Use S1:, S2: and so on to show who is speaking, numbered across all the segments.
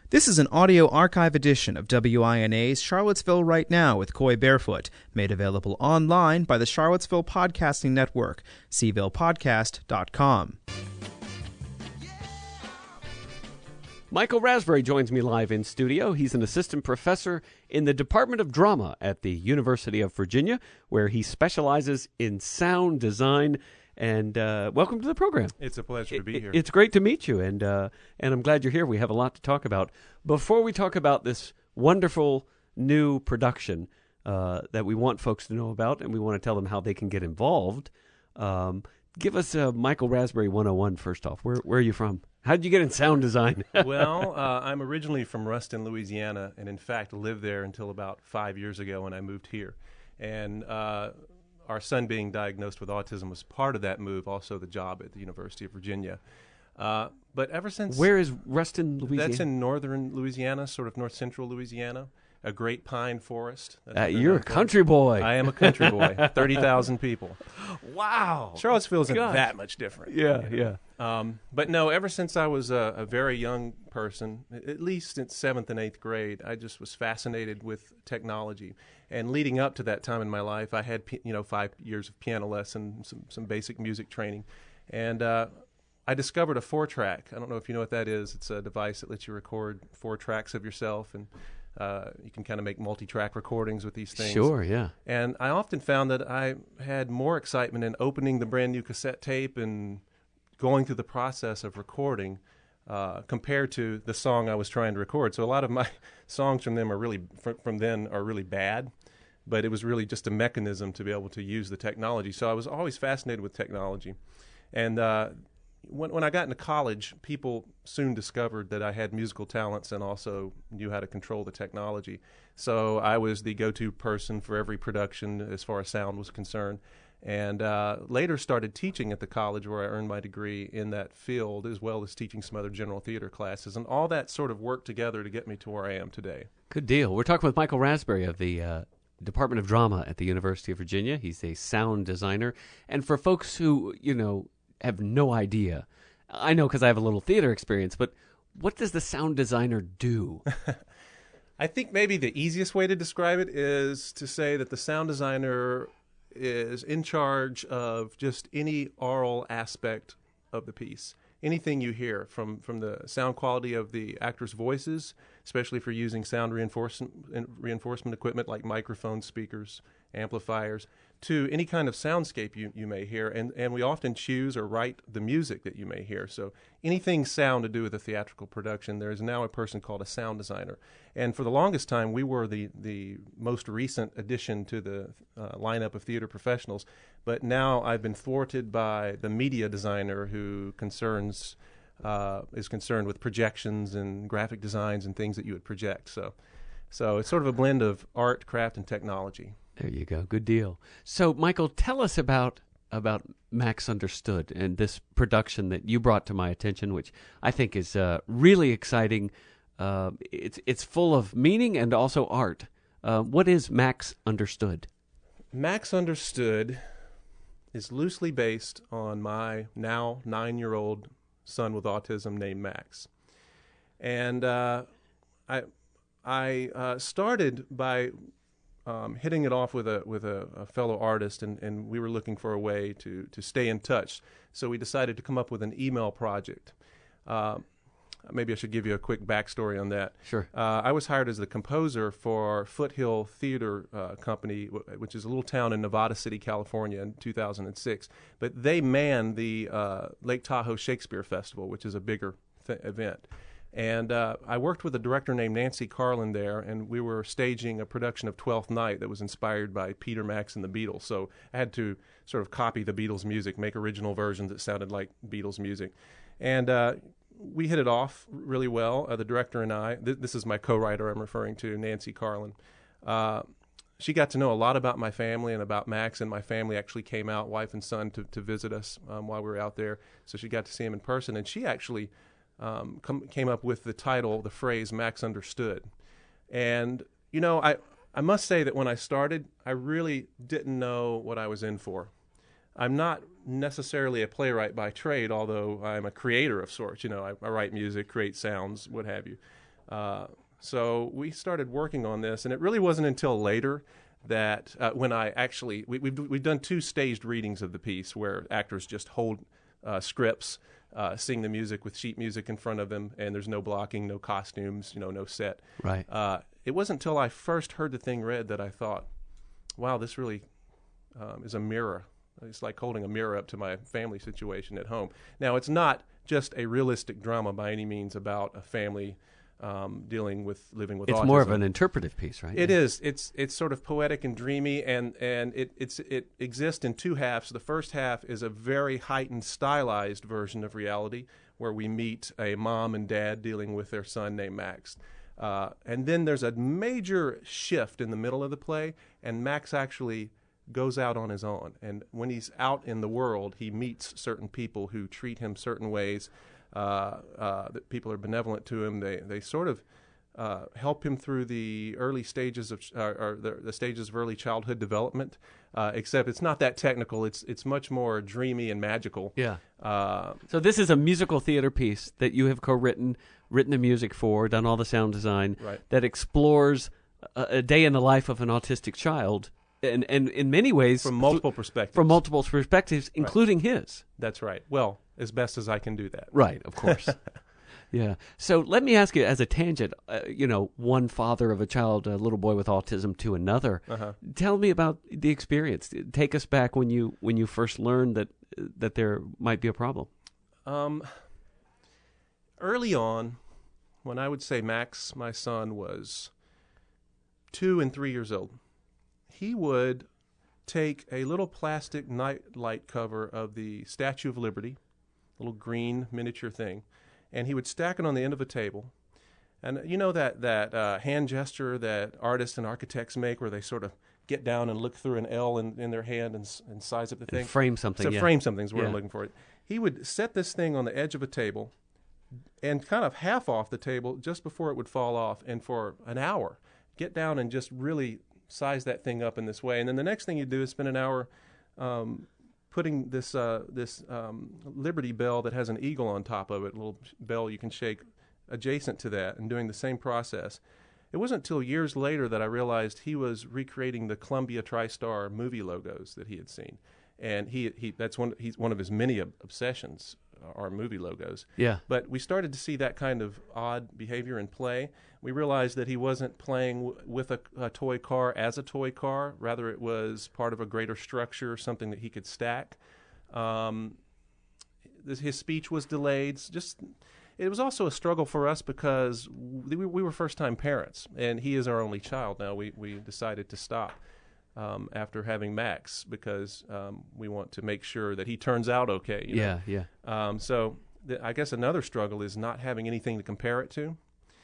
S1: This is an audio archive edition of WINA's Charlottesville Right Now with Coy Barefoot, made available online by the Charlottesville Podcasting Network, cvillePodcast.com.
S2: Michael Raspberry joins me live in studio. He's an assistant professor in the Department of Drama at the University of Virginia, where he specializes in sound design. And welcome to the program.
S3: It's a pleasure to be here.
S2: It's great to meet you, and I'm glad you're here. We have a lot to talk about. Before we talk about this wonderful new production that we want folks to know about, and we want to tell them how they can get involved, give us Michael Raspberry 101 first off. Where are you from? How did you get in sound design?
S3: Well, I'm originally from Ruston, Louisiana, and in fact lived there until about 5 years ago when I moved here. And our son being diagnosed with autism was part of that move, also the job at the University of Virginia. But ever since...
S2: Where is Ruston, Louisiana?
S3: That's in northern Louisiana, sort of north-central Louisiana, a great pine forest.
S2: You're a country boy.
S3: I am a country boy, 30,000 people.
S2: Wow.
S3: Charlottesville isn't that much different.
S2: Yeah.
S3: But no, ever since I was a very young person, at least in 7th and 8th grade, I just was fascinated with technology. And leading up to that time in my life, I had 5 years of piano lessons, some basic music training, and I discovered a 4-track. I don't know if you know what that is. It's a device that lets you record 4 tracks of yourself, and you can kind of make multi-track recordings with these things.
S2: Sure, yeah.
S3: And I often found that I had more excitement in opening the brand new cassette tape and going through the process of recording compared to the song I was trying to record. So a lot of my songs from them from then are really bad, but it was really just a mechanism to be able to use the technology. So I was always fascinated with technology. And when I got into college, people soon discovered that I had musical talents and also knew how to control the technology. So I was the go-to person for every production as far as sound was concerned. And later started teaching at the college where I earned my degree in that field, as well as teaching some other general theater classes. And all that sort of worked together to get me to where I am today.
S2: Good deal. We're talking with Michael Raspberry of the Department of Drama at the University of Virginia. He's a sound designer. And for folks who, have no idea, I know because I have a little theater experience, but what does the sound designer do?
S3: I think maybe the easiest way to describe it is to say that the sound designer is in charge of just any aural aspect of the piece. Anything you hear from the sound quality of the actors' voices, especially for using sound reinforcement equipment like microphones, speakers, amplifiers, to any kind of soundscape you may hear. And we often choose or write the music that you may hear. So anything sound to do with a theatrical production, there is now a person called a sound designer. And for the longest time, we were the most recent addition to the lineup of theater professionals. But now I've been thwarted by the media designer who is concerned with projections and graphic designs and things that you would project. So it's sort of a blend of art, craft, and technology.
S2: There you go. Good deal. So, Michael, tell us about Max Understood and this production that you brought to my attention, which I think is really exciting. It's full of meaning and also art. What is Max Understood?
S3: Max Understood is loosely based on my now 9-year-old son with autism named Max. And I started by hitting it off with a fellow artist, and we were looking for a way to stay in touch. So we decided to come up with an email project. Maybe I should give you a quick backstory on that.
S2: Sure.
S3: I was hired as the composer for Foothill Theater Company, which is a little town in Nevada City, California, in 2006. But they man the Lake Tahoe Shakespeare Festival, which is a bigger event. And I worked with a director named Nancy Carlin there, and we were staging a production of Twelfth Night that was inspired by Peter Max and the Beatles. So I had to sort of copy the Beatles' music, make original versions that sounded like Beatles music. And we hit it off really well, the director and I. This is my co-writer I'm referring to, Nancy Carlin. She got to know a lot about my family and about Max, and my family actually came out, wife and son, to visit us while we were out there. So she got to see him in person, and she actually came up with the phrase Max Understood. And, I must say that when I started, I really didn't know what I was in for. I'm not necessarily a playwright by trade, although I'm a creator of sorts. I write music, create sounds, what have you. So we started working on this, and it really wasn't until later that when I actually we've done 2 staged readings of the piece where actors just hold scripts, sing the music with sheet music in front of them, and there's no blocking, no costumes, no set.
S2: Right.
S3: It wasn't until I first heard the thing read that I thought, wow, this really is a mirror. It's like holding a mirror up to my family situation at home. Now, it's not just a realistic drama by any means about a family living with autism.
S2: It's more of an interpretive piece, right?
S3: It is. It's sort of poetic and dreamy, and it exists in 2 halves. The first half is a very heightened, stylized version of reality, where we meet a mom and dad dealing with their son named Max. And then there's a major shift in the middle of the play, and Max actually goes out on his own. And when he's out in the world, he meets certain people who treat him certain ways. That people are benevolent to him. They sort of help him through the early stages of the stages of early childhood development. Except it's not that technical. It's much more dreamy and magical.
S2: Yeah. So this is a musical theater piece that you have co-written, written the music for, done all the sound design.
S3: Right.
S2: That explores a day in the life of an autistic child. And in many ways,
S3: from multiple perspectives,
S2: including his.
S3: That's right. Well, as best as I can do that.
S2: Right, of course. Yeah. So let me ask you, as a tangent, one father of a child, a little boy with autism, to another.
S3: Uh-huh.
S2: Tell me about the experience. Take us back when you first learned that there might be a problem.
S3: Early on, when I would say Max, my son, was 2 and 3 years old, he would take a little plastic nightlight cover of the Statue of Liberty, a little green miniature thing, and he would stack it on the end of a table. And you know that hand gesture that artists and architects make, where they sort of get down and look through an L in their hand and size up the thing?
S2: Frame something.
S3: So frame something is what I'm looking for. He would set this thing on the edge of a table and kind of half off the table just before it would fall off, and for an hour get down and just really size that thing up in this way. And then the next thing you do is spend an hour putting this Liberty Bell that has an eagle on top of it, a little bell you can shake, adjacent to that, and doing the same process. It wasn't until years later that I realized he was recreating the Columbia TriStar movie logos that he had seen. And he's one of his many obsessions are movie logos.
S2: Yeah.
S3: But we started to see that kind of odd behavior in play. We realized that he wasn't playing with a toy car as a toy car. Rather, it was part of a greater structure, something that he could stack. His speech was delayed. It was also a struggle for us because we were first-time parents, and he is our only child now. We decided to stop after having Max because we want to make sure that he turns out okay.
S2: Yeah.
S3: So I guess another struggle is not having anything to compare it to.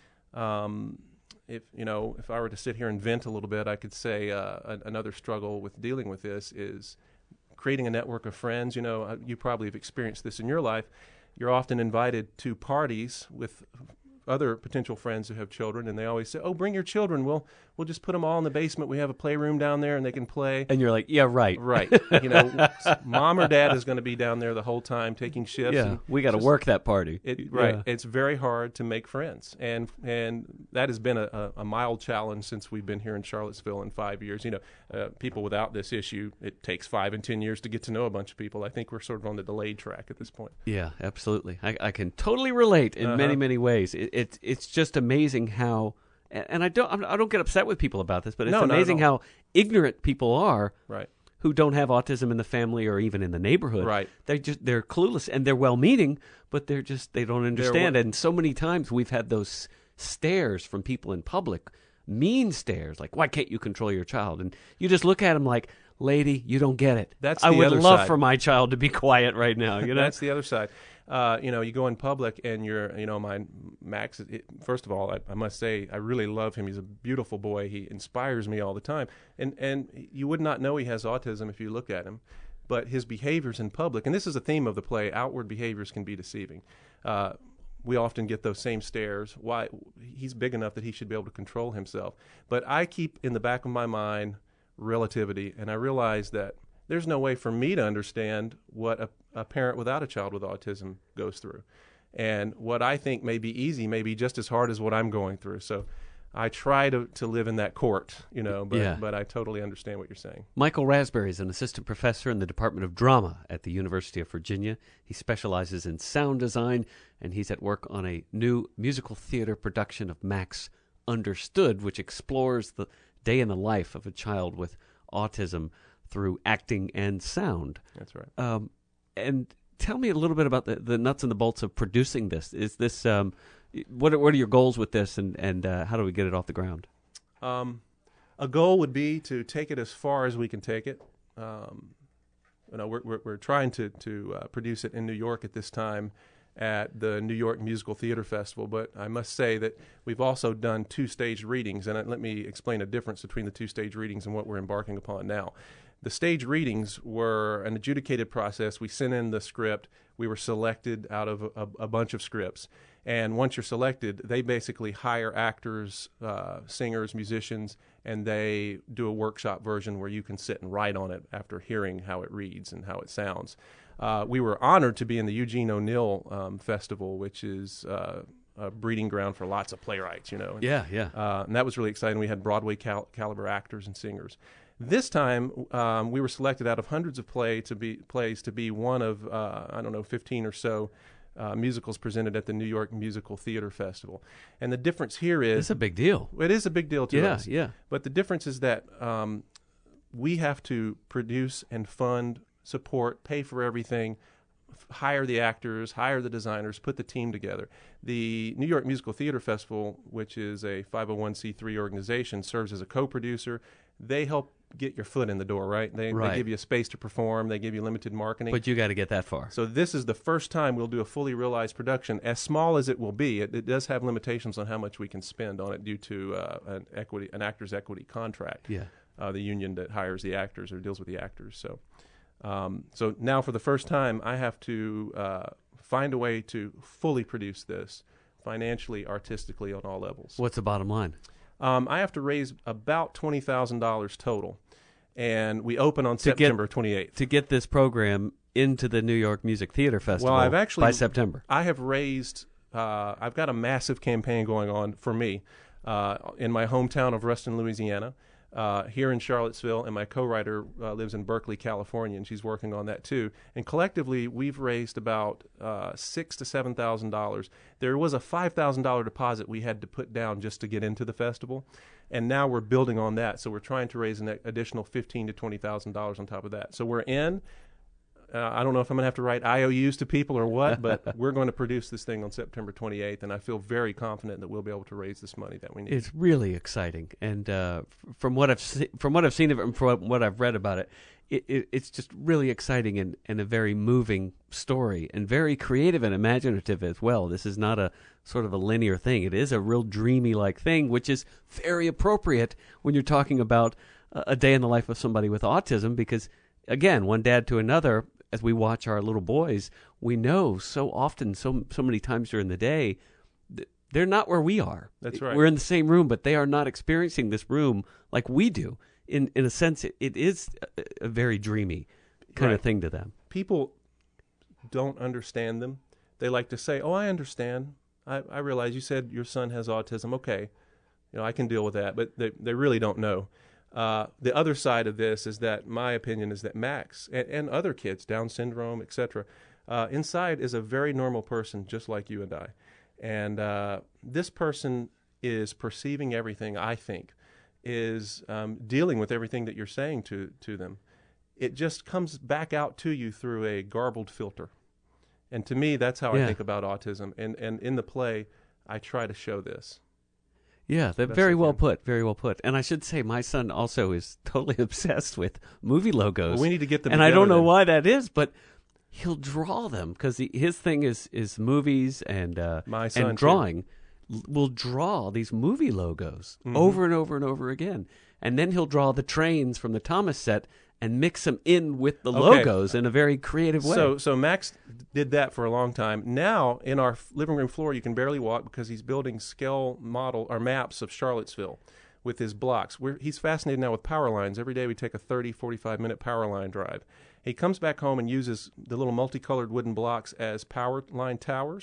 S3: If I were to sit here and vent a little bit, I could say another struggle with dealing with this is creating a network of friends. You probably have experienced this in your life. You're often invited to parties with other potential friends who have children, and they always say, "Oh, bring your children. We'll just put them all in the basement. We have a playroom down there, and they can play."
S2: And you're like, "Yeah, right,
S3: right." Mom or dad is going to be down there the whole time taking shifts.
S2: Yeah, we got to work that party.
S3: Right. It's very hard to make friends, and that has been a mild challenge since we've been here in Charlottesville in 5 years. People without this issue, it takes 5 and 10 years to get to know a bunch of people. I think we're sort of on the delayed track at this point.
S2: Yeah, absolutely. I can totally relate in many, many ways. It's just amazing how, and I don't get upset with people about this, but it's amazing how ignorant people are,
S3: right,
S2: who don't have autism in the family or even in the neighborhood.
S3: Right,
S2: they're clueless and they're well-meaning, but they don't understand. And so many times we've had those stares from people in public, mean stares, like, "Why can't you control your child?" And you just look at them like, "Lady, you don't get it.
S3: That's
S2: I
S3: the
S2: would
S3: other
S2: love
S3: side.
S2: for my child to be quiet right now."
S3: That's the other side. You go in public and my Max, first of all, I must say, I really love him. He's a beautiful boy. He inspires me all the time. And you would not know he has autism if you look at him. But his behaviors in public, and this is a theme of the play, outward behaviors can be deceiving. We often get those same stares. Why? He's big enough that he should be able to control himself. But I keep in the back of my mind relativity, and I realize that there's no way for me to understand what a parent without a child with autism goes through. And what I think may be easy may be just as hard as what I'm going through. So I try to live in that court, but I totally understand what you're saying.
S2: Michael Raspberry is an assistant professor in the Department of Drama at the University of Virginia. He specializes in sound design, and he's at work on a new musical theater production of Max Understood, which explores the day in the life of a child with autism through acting and sound.
S3: That's right.
S2: And tell me a little bit about the nuts and the bolts of producing this. Is this what are your goals with this, and how do we get it off the ground?
S3: A goal would be to take it as far as we can take it. We're trying to produce it in New York at this time at the New York Musical Theater Festival, but I must say that we've also done 2 staged readings, and let me explain a difference between the 2 staged readings and what we're embarking upon now. The stage readings were an adjudicated process. We sent in the script. We were selected out of a bunch of scripts. And once you're selected, they basically hire actors, singers, musicians, and they do a workshop version where you can sit and write on it after hearing how it reads and how it sounds. We were honored to be in the Eugene O'Neill Festival, which is a breeding ground for lots of playwrights,
S2: Yeah.
S3: And that was really exciting. We had Broadway caliber actors and singers. This time, we were selected out of hundreds of plays to be one of 15 or so musicals presented at the New York Musical Theater Festival. And the difference here is
S2: it's a big deal.
S3: It is a big deal to us.
S2: Yeah.
S3: But the difference is that we have to produce and fund, support, pay for everything, hire the actors, hire the designers, put the team together. The New York Musical Theater Festival, which is a 501c3 organization, serves as a co-producer. They help get your foot in the door, right? They give you a space to perform. They give you limited marketing.
S2: But you got to get that far.
S3: So this is the first time we'll do a fully realized production, as small as it will be. It does have limitations on how much we can spend on it due to an actors' equity contract.
S2: Yeah.
S3: The union that hires the actors or deals with the actors. So now for the first time, I have to find a way to fully produce this financially, artistically, on all levels.
S2: What's the bottom line?
S3: I have to raise about $20,000 total, and we open on September 28th.
S2: To get this program into the New York Music Theater Festival by September.
S3: I have raised, I've got a massive campaign going on for me in my hometown of Ruston, Louisiana, here in Charlottesville, and my co-writer lives in Berkeley, California, and she's working on that too. And collectively, we've raised about $6,000 to $7,000. There was a $5,000 deposit we had to put down just to get into the festival, and now we're building on that. So we're trying to raise an additional $15,000 to $20,000 on top of that. So we're in. I don't know if I'm going to have to write IOUs to people or what, but we're going to produce this thing on September 28th, and I feel very confident that we'll be able to raise this money that we need.
S2: It's really exciting, and from what I've seen of it and from what I've read about it, it's just really exciting and a very moving story, and very creative and imaginative as well. This is not a sort of a linear thing. It is a real dreamy-like thing, which is very appropriate when you're talking about a day in the life of somebody with autism, because, again, one dad to another, as we watch our little boys, we know so often, so many times during the day, they're not where we are.
S3: That's right.
S2: We're in the same room, but they are not experiencing this room like we do. In a sense, it is a very dreamy kind of thing to them.
S3: People don't understand them. They like to say, "Oh, I understand. I realize you said your son has autism. Okay, I can deal with that." But they really don't know. The other side of this is that my opinion is that Max and other kids, Down syndrome, etc., inside is a very normal person just like you and I. And this person is perceiving everything, I think, is dealing with everything that you're saying to them. It just comes back out to you through a garbled filter. And to me, that's how I think about autism. And in the play, I try to show this.
S2: Yeah, very well put, very well put. And I should say, my son also is totally obsessed with movie logos.
S3: Well, we need to get them
S2: and
S3: together,
S2: I don't know
S3: then.
S2: why that is, but he'll draw them, because his thing is movies and
S3: my son
S2: and drawing. Will draw these movie logos over and over and over again. And then he'll draw the trains from the Thomas set and mix them in with the logos in a very creative way.
S3: So Max did that for a long time. Now, in our living room floor, you can barely walk because he's building scale model or maps of Charlottesville with his blocks. He's fascinated now with power lines. Every day we take a 30, 45-minute power line drive. He comes back home and uses the little multicolored wooden blocks as power line towers,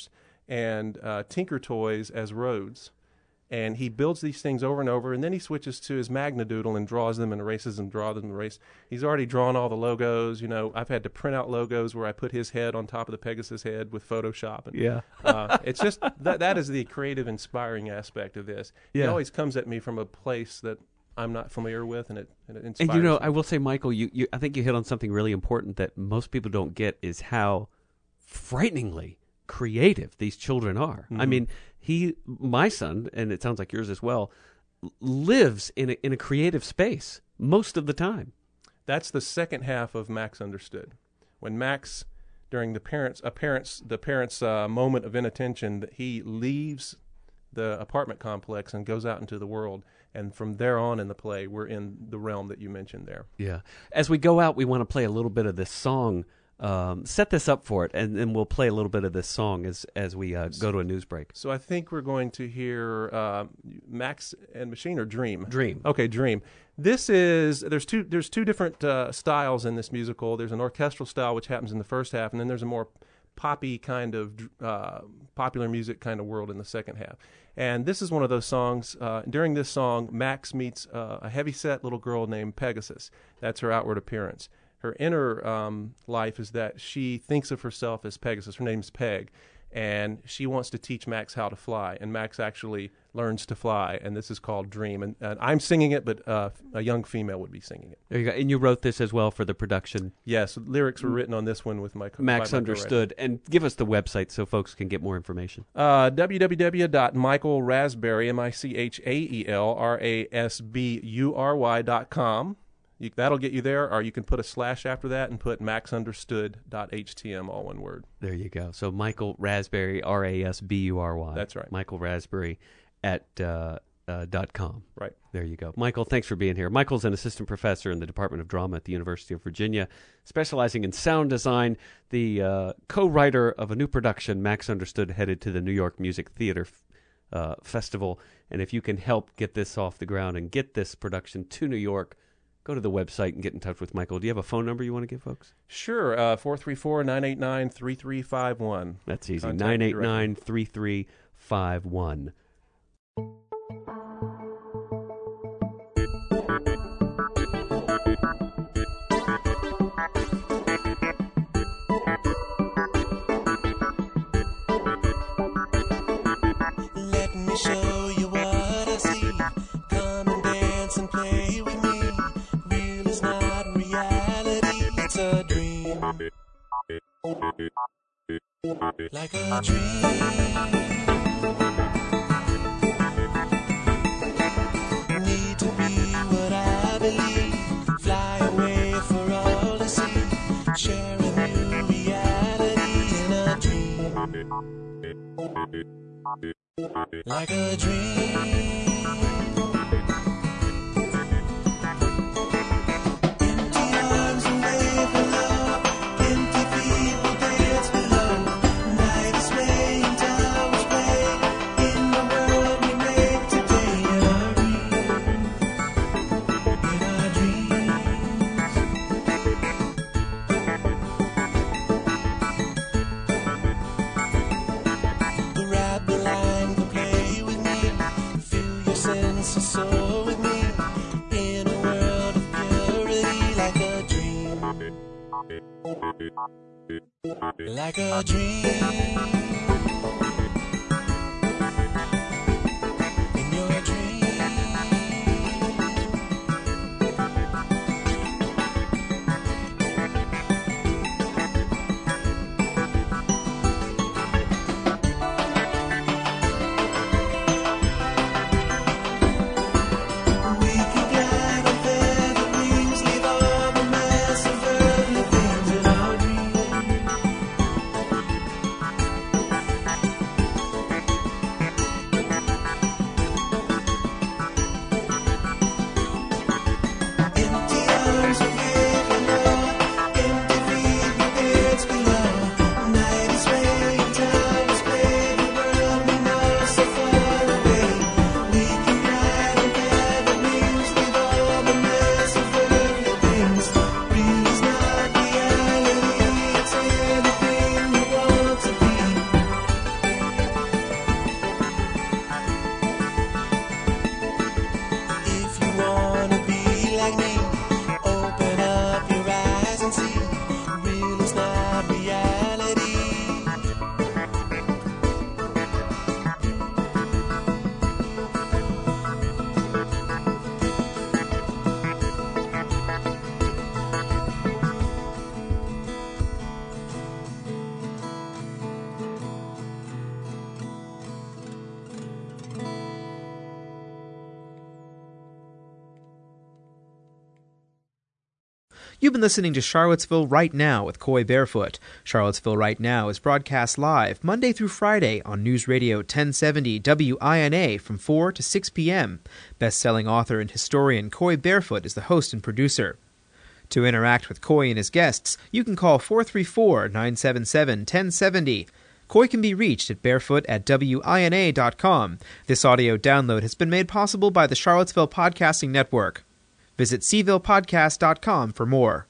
S3: and Tinker Toys as roads. And he builds these things over and over, and then he switches to his Magnadoodle and draws them and erases them, draws them and erases. He's already drawn all the logos. You know, I've had to print out logos where I put his head on top of the Pegasus head with Photoshop. And,
S2: Yeah.
S3: it's just that is the creative, inspiring aspect of this.
S2: Yeah.
S3: It always comes at me from a place that I'm not familiar with, and it inspires
S2: And you know,
S3: me.
S2: I will say, Michael, you I think you hit on something really important that most people don't get is how frighteningly creative these children are. I mean, my son, and it sounds like yours as well, lives in a creative space most of the time.
S3: That's the second half of Max Understood. When Max, during the parents' moment of inattention, that he leaves the apartment complex and goes out into the world. And from there on in the play, we're in the realm that you mentioned there.
S2: Yeah. As we go out, we want to play a little bit of this song. Set this up for it, and then we'll play a little bit of this song as we go to a news break.
S3: So I think we're going to hear Max and Machine or Dream.
S2: Dream.
S3: Okay, Dream. There's two different styles in this musical. There's an orchestral style which happens in the first half, and then there's a more poppy kind of popular music kind of world in the second half. And this is one of those songs. During this song, Max meets a heavyset little girl named Pegasus. That's her outward appearance. Her inner life is that she thinks of herself as Pegasus. Her name's Peg, and she wants to teach Max how to fly. And Max actually learns to fly, and this is called Dream. And I'm singing it, but a young female would be singing it.
S2: There you go. And you wrote this as well for the production.
S3: Yes, lyrics were written on this one with my
S2: Max Understood. And give us the website so folks can get more information.
S3: www.michaelrasbury, MichaelRasbury.com. That'll get you there, or you can put a slash after that and put maxunderstood.htm, all one word.
S2: There you go. So Michael Rasbury, Rasbury.
S3: That's right.
S2: Michael Rasbury at .com.
S3: Right.
S2: There you go. Michael, thanks for being here. Michael's an assistant professor in the Department of Drama at the University of Virginia, specializing in sound design, the co-writer of a new production, Max Understood, headed to the New York Music Theater Festival. And if you can help get this off the ground and get this production to New York, go to the website and get in touch with Michael. Do you have a phone number you want to give folks?
S3: Sure, 434-989-3351.
S2: That's easy,
S3: Contact me
S2: 989-3351.
S4: Let me show you what I see. Come and dance and play with me. Real is not reality, it's a dream. Like a dream. Need to be what I believe. Fly away for all to see. Share a new reality in a dream. Like a dream. Empty arms and wave below. Empty feet will dance below. Night is swaying, towers sway. In the world we make today. In our dreams. Grab the line, go play with me. Feel your sense of soul with me. In a world of purity, like a dream. Like a dream. In your dream. We can glide on feather wings, leave all the mess of earthly things in our dreams.
S1: You've been listening to Charlottesville Right Now with Coy Barefoot. Charlottesville Right Now is broadcast live Monday through Friday on News Radio 1070 WINA from 4 to 6 p.m. Best-selling author and historian Coy Barefoot is the host and producer. To interact with Coy and his guests, you can call 434-977-1070. Coy can be reached at barefoot@wina.com. This audio download has been made possible by the Charlottesville Podcasting Network. Visit cvillepodcast.com for more.